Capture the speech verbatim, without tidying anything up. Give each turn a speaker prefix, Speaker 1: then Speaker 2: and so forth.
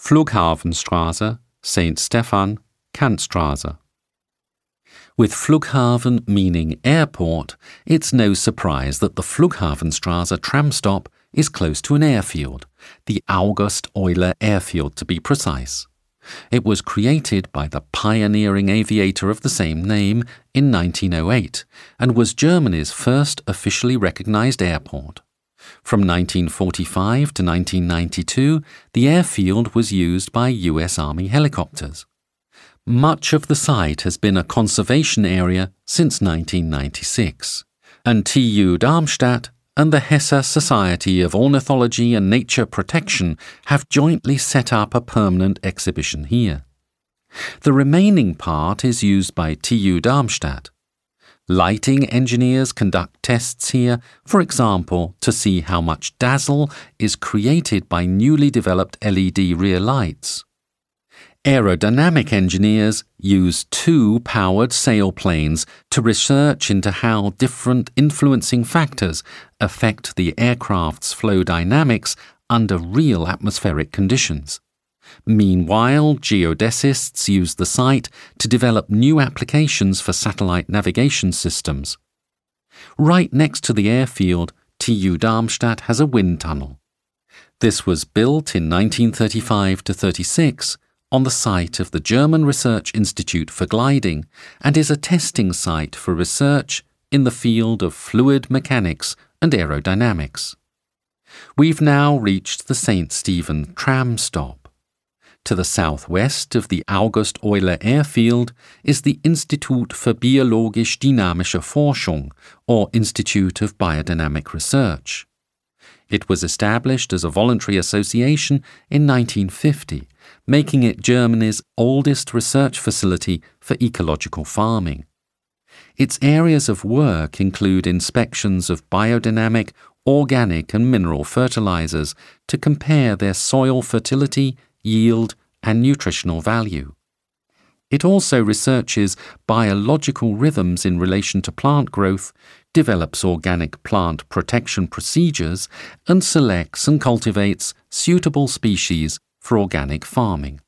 Speaker 1: Flughafenstraße, Saint Stephan, Kantstraße. With Flughafen meaning airport, it's no surprise that the Flughafenstraße tram stop is close to an airfield, the August Euler Airfield to be precise. It was created by the pioneering aviator of the same name in nineteen oh eight and was Germany's first officially recognized airport. From nineteen forty-five to nineteen ninety-two, the airfield was used by U S Army helicopters. Much of the site has been a conservation area since nineteen ninety-six, and T U Darmstadt and the Hesse Society of Ornithology and Nature Protection have jointly set up a permanent exhibition here. The remaining part is used by T U Darmstadt. Lighting engineers conduct tests here, for example, to see how much dazzle is created by newly developed L E D rear lights. Aerodynamic engineers use two powered sailplanes to research into how different influencing factors affect the aircraft's flow dynamics under real atmospheric conditions. Meanwhile, geodesists use the site to develop new applications for satellite navigation systems. Right next to the airfield, T U Darmstadt has a wind tunnel. This was built in nineteen thirty-five to thirty-six on the site of the German Research Institute for Gliding and is a testing site for research in the field of fluid mechanics and aerodynamics. We've now reached the Saint Stephen tram stop. To the southwest of the August Euler Airfield is the Institut für biologisch-dynamische Forschung, or Institute of Biodynamic Research. It was established as a voluntary association in nineteen fifty, making it Germany's oldest research facility for ecological farming. Its areas of work include inspections of biodynamic, organic and mineral fertilizers to compare their soil fertility, yield and nutritional value. It also researches biological rhythms in relation to plant growth, develops organic plant protection procedures, and selects and cultivates suitable species for organic farming.